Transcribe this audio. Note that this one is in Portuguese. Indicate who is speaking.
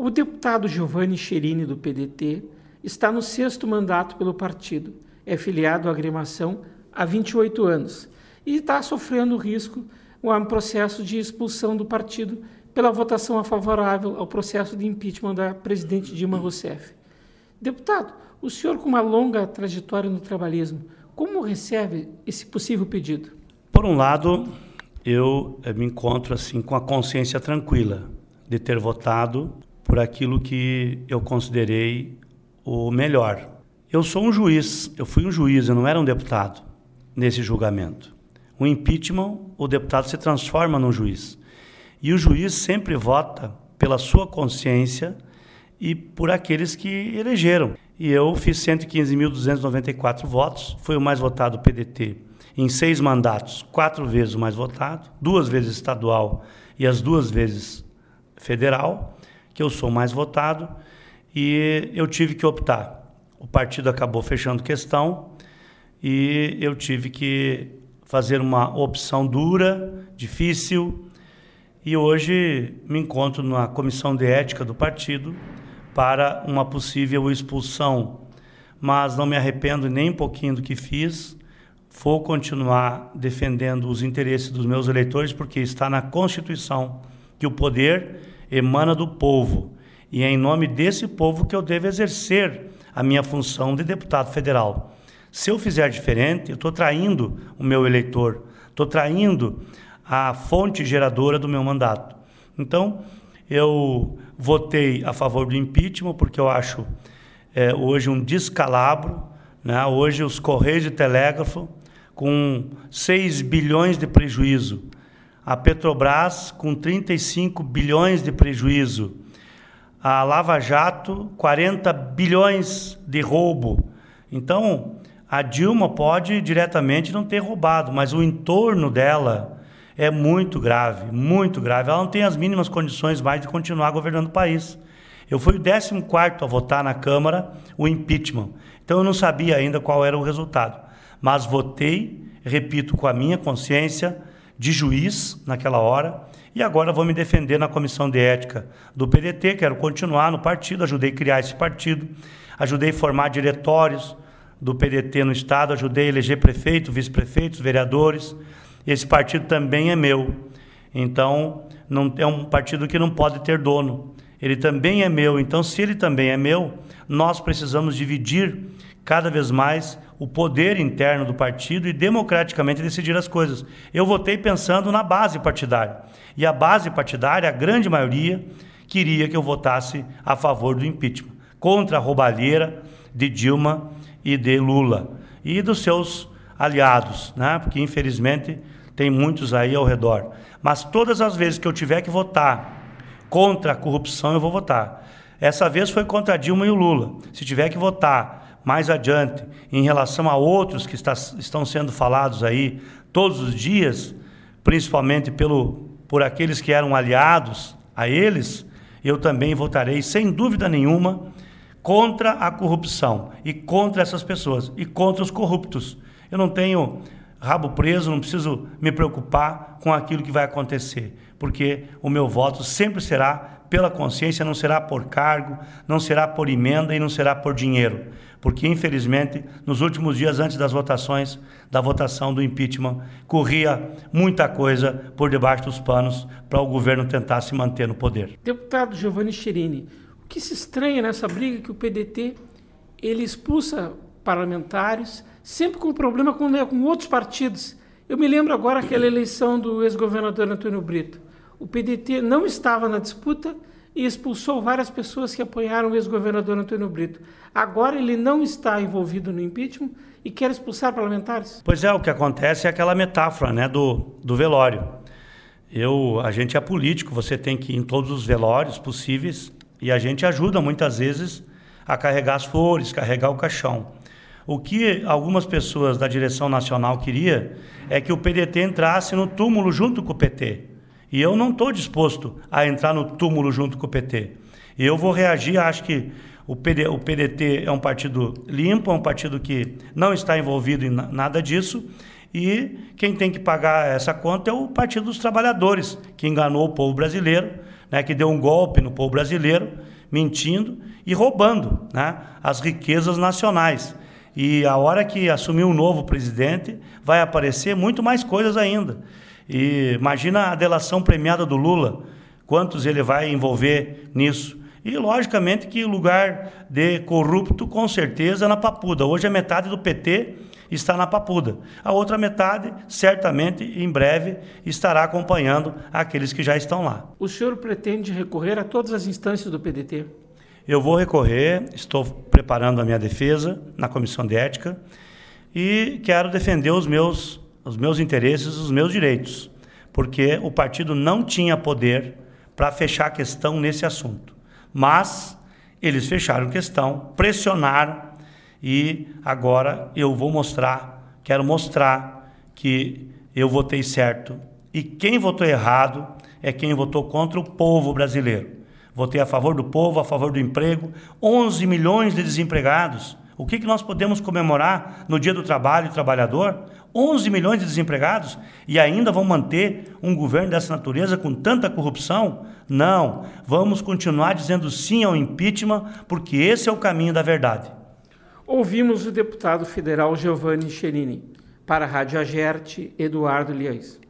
Speaker 1: O deputado Giovanni Cherini, do PDT, está no 6º mandato pelo partido. É filiado à agremiação há 28 anos e está sofrendo risco um processo de expulsão do partido pela votação favorável ao processo de impeachment da presidente Dilma Rousseff. Deputado, o senhor com uma longa trajetória no trabalhismo, como recebe esse possível pedido?
Speaker 2: Por um lado, eu me encontro assim com a consciência tranquila de ter votado por aquilo que eu considerei o melhor. Eu sou um juiz, eu fui um juiz, eu não era um deputado nesse julgamento. O impeachment, o deputado se transforma num juiz. E o juiz sempre vota pela sua consciência e por aqueles que elegeram. E eu fiz 115.294 votos, fui o mais votado do PDT em 6 mandatos, 4 vezes o mais votado, 2 vezes estadual e as 2 vezes federal, que eu sou o mais votado, e eu tive que optar. O partido acabou fechando questão e eu tive que fazer uma opção dura, difícil, e hoje me encontro na comissão de ética do partido para uma possível expulsão. Mas não me arrependo nem um pouquinho do que fiz, vou continuar defendendo os interesses dos meus eleitores, porque está na Constituição que o poder emana do povo, e é em nome desse povo que eu devo exercer a minha função de deputado federal. Se eu fizer diferente, eu estou traindo o meu eleitor, estou traindo a fonte geradora do meu mandato. Então, eu votei a favor do impeachment porque eu acho hoje um descalabro, né? Hoje os Correios e Telégrafo com 6 bilhões de prejuízo, a Petrobras com 35 bilhões de prejuízo, a Lava Jato 40 bilhões de roubo. Então, a Dilma pode diretamente não ter roubado, mas o entorno dela é muito grave, muito grave. Ela não tem as mínimas condições mais de continuar governando o país. Eu fui o 14º a votar na Câmara o impeachment, então eu não sabia ainda qual era o resultado. Mas votei, repito, com a minha consciência de juiz naquela hora, e agora vou me defender na comissão de ética do PDT, quero continuar no partido, ajudei a criar esse partido, ajudei a formar diretórios do PDT no estado, ajudei a eleger prefeito, vice-prefeitos, vereadores. Esse partido também é meu, então não é um partido que não pode ter dono, ele também é meu, então se ele também é meu, nós precisamos dividir cada vez mais o poder interno do partido e democraticamente decidir as coisas. Eu votei pensando na base partidária, e a base partidária, a grande maioria, queria que eu votasse a favor do impeachment, contra a roubalheira de Dilma e de Lula, e dos seus aliados, né? Porque infelizmente tem muitos aí ao redor. Mas todas as vezes que eu tiver que votar contra a corrupção, eu vou votar. Essa vez foi contra a Dilma e o Lula. Se tiver que votar mais adiante em relação a outros que estão sendo falados aí todos os dias, principalmente por aqueles que eram aliados a eles, eu também votarei, sem dúvida nenhuma, contra a corrupção e contra essas pessoas e contra os corruptos. Eu não tenho rabo preso, não preciso me preocupar com aquilo que vai acontecer, porque o meu voto sempre será pela consciência, não será por cargo, não será por emenda e não será por dinheiro, porque infelizmente nos últimos dias antes das votações, da votação do impeachment, corria muita coisa por debaixo dos panos para o governo tentar se manter no poder.
Speaker 1: Deputado Giovanni Cherini, o que se estranha nessa briga é que o PDT ele expulsa parlamentares sempre com problema com outros partidos. Eu me lembro agora aquela eleição do ex-governador Antônio Brito. O PDT não estava na disputa e expulsou várias pessoas que apoiaram o ex-governador Antônio Brito. Agora ele não está envolvido no impeachment e quer expulsar parlamentares?
Speaker 2: Pois é, o que acontece é aquela metáfora, né, do velório. A gente é político, você tem que ir em todos os velórios possíveis e a gente ajuda muitas vezes a carregar as flores, carregar o caixão. O que algumas pessoas da direção nacional queria é que o PDT entrasse no túmulo junto com o PT. E eu não estou disposto a entrar no túmulo junto com o PT. Eu vou reagir, acho que o PDT é um partido limpo, é um partido que não está envolvido em nada disso, e quem tem que pagar essa conta é o Partido dos Trabalhadores, que enganou o povo brasileiro, né, que deu um golpe no povo brasileiro, mentindo e roubando, né, as riquezas nacionais. E a hora que assumir um novo presidente, vai aparecer muito mais coisas ainda. E imagina a delação premiada do Lula, quantos ele vai envolver nisso. E, logicamente, que o lugar de corrupto, com certeza, é na Papuda. Hoje, a metade do PT está na Papuda. A outra metade, certamente, em breve, estará acompanhando aqueles que já estão lá.
Speaker 1: O senhor pretende recorrer a todas as instâncias do PDT?
Speaker 2: Eu vou recorrer, estou preparando a minha defesa na Comissão de Ética e quero defender os meus interesses, os meus direitos, porque o partido não tinha poder para fechar a questão nesse assunto. Mas eles fecharam a questão, pressionaram e agora eu vou quero mostrar que eu votei certo. E quem votou errado é quem votou contra o povo brasileiro. Votei a favor do povo, a favor do emprego, 11 milhões de desempregados. O que nós podemos comemorar no Dia do Trabalho e Trabalhador? 11 milhões de desempregados e ainda vão manter um governo dessa natureza com tanta corrupção? Não, vamos continuar dizendo sim ao impeachment, porque esse é o caminho da verdade.
Speaker 1: Ouvimos o deputado federal Giovanni Cherini. Para a Rádio Agerte, Eduardo Liães.